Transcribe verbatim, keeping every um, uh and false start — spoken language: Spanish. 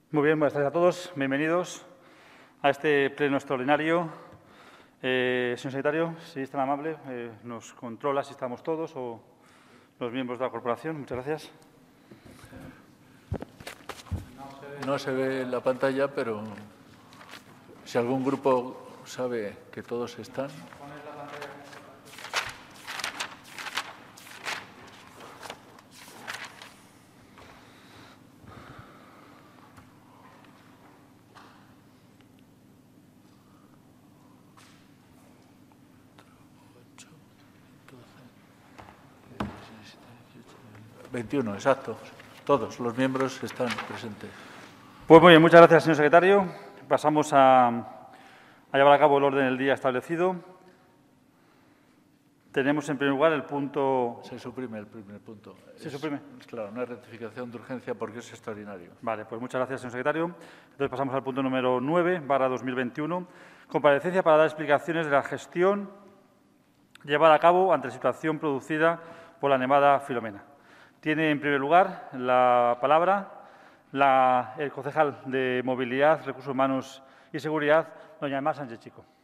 Muy bien, buenas tardes a todos. Bienvenidos a este pleno extraordinario. Eh, señor secretario, si es tan amable, eh, nos controla si estamos todos o los miembros de la corporación. Muchas gracias. No se ve en la pantalla, pero si algún grupo sabe que todos están. veintiuno, exacto. Todos los miembros están presentes. Pues muy bien, muchas gracias, señor secretario. Pasamos a, a llevar a cabo el orden del día establecido. Tenemos, en primer lugar, el punto… Se suprime el primer punto. ¿Se Es, suprime? Claro, no es rectificación de urgencia porque es extraordinario. Vale, pues muchas gracias, señor secretario. Entonces pasamos al punto número nueve, barra dos mil veintiuno. Comparecencia para dar explicaciones de la gestión llevada a cabo ante la situación producida por la nevada Filomena. Tiene, en primer lugar, la palabra la, el concejal de Movilidad, Recursos Humanos y Seguridad, doña Emma Sánchez Chico.